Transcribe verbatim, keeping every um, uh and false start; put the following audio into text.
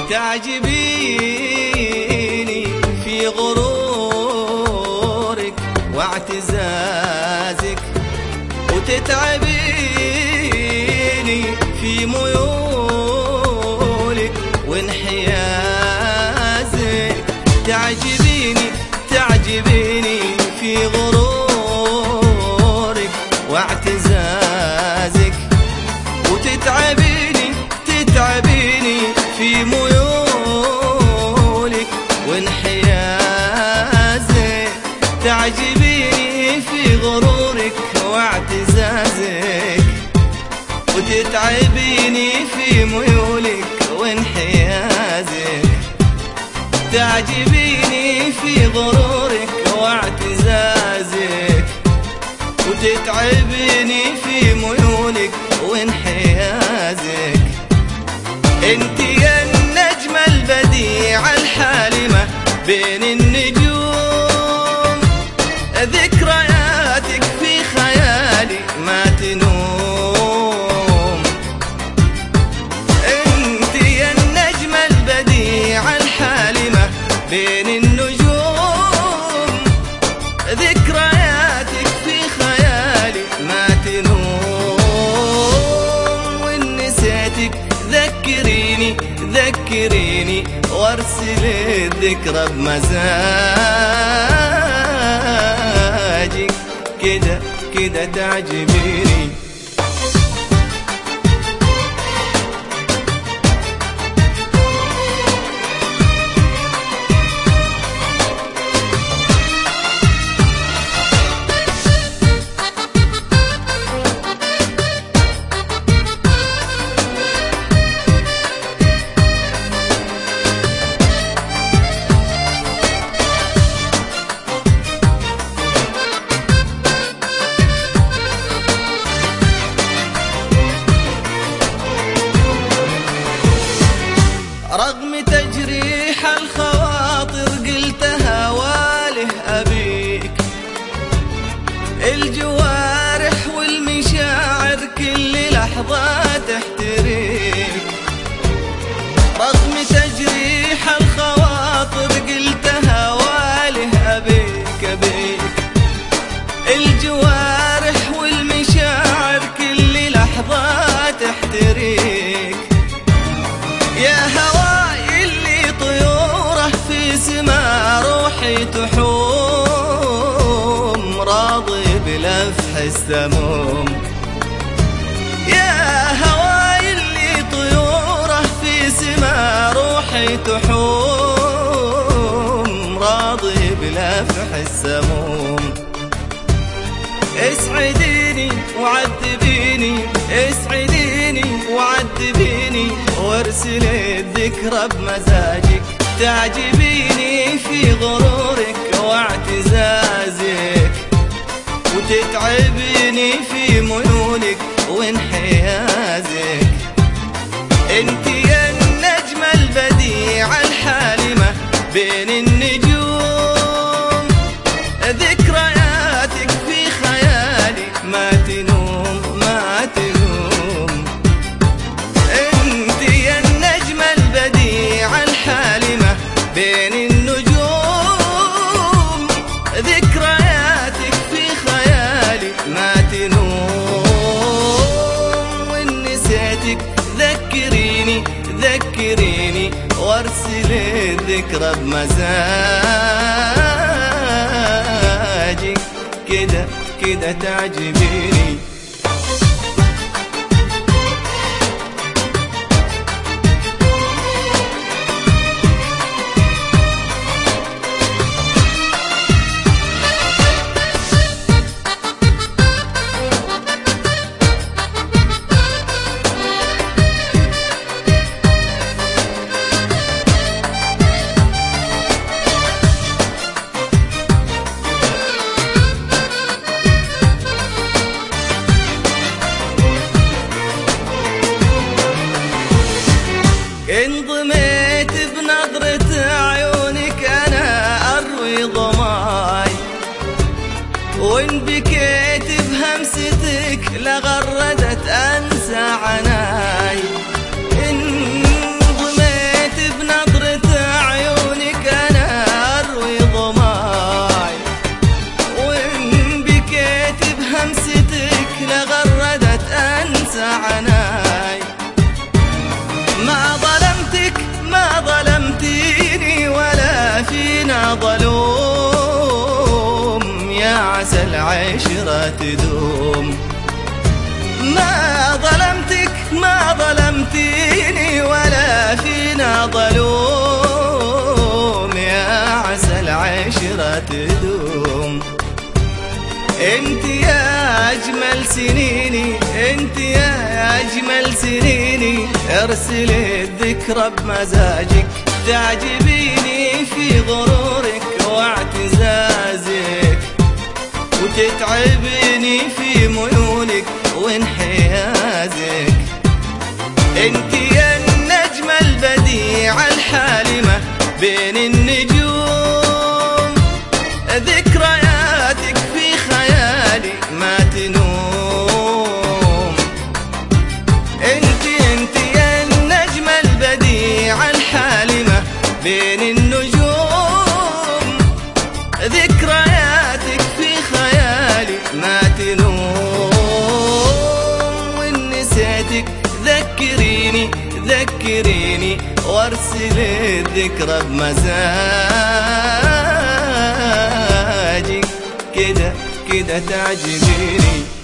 تعجبيني في غرورك واعتزازك، وتتعبيني في ميولك وانحيازك. تعجبيني تعجبيني في غرورك واعتزازك، وتتعبيني تتعبيني في ميولك وانحيازك. تعجبيني في غرورك واعتزازك، وتتعبيني في ميولك وانحيازك. تعجبيني في غرورك واعتزازك، وتتعبيني في ميولك وانحيازك. انت يا النجمة البديعة الحالمة بين النجوم، ذكرياتك في خيالي ما تنوم. انت يا النجمة البديعة الحالمة بين النجوم، ذكرياتك في خيالي ما تنوم. وإن نسيتك ذكريني ذكريني وارسل الذكرى بمزاجك. كده كده تعجبيني. رغم تجريح الخواطر قلتها واله أبيك، الجوارح والمشاعر كل لحظة تحتريك. رغم تجريح الخواطر قلتها واله أبيك أبيك، الجوارح والمشاعر كل لحظة تحتريك. يا هواي اللي طيوره في سما روحي تحوم، راضي بلفح السموم. يا هواي اللي طيوره في سما روحي تحوم، راضي بلفح السموم. اسعديني وعذبيني اسعديني وعذبيني وارسل الذكرى بمزاجك. تعجبيني في غرورك واعتزازك، وتتعبيني في ميولك وانحيازك. انت يا النجمة البديعة الحالمة بين النجوم، ذكرياتك في خيالي ما تنوم ما تنوم. انت يا النجمة البديعة الحالمة بين النجوم، ذكرياتك في خيالي ما تنوم. وإن نسيتك ذكريني ذكريني وارسل الذكرى بمزاجك. كده كده تعجبيني. عناي. ما ظلمتك ما ظلمتيني ولا فينا ظلوم، يا عسى العشرة تدوم. ما ظلمتك ما ظلمتيني ولا فينا ظلوم، يا عسى العشرة تدوم. انت يا اجمل سنيني انت يا اجمل سنيني، ارسل الذكرى بمزاجك، تعجبيني في غرورك واعتزازك، وتتعبيني في ميولك وانحيازك. انت يا النجمة البديعة الحالمة بين النجوم، ذكرياتك في خيالي ما تنوم. انت انت يا النجمة البديعة الحالمة بين النجوم، ذكرياتك في خيالي ما تنوم. وإن نسيتك ذكريني ذكريني وارسل الذكرى بمزاجك، كده كده تعجبيني.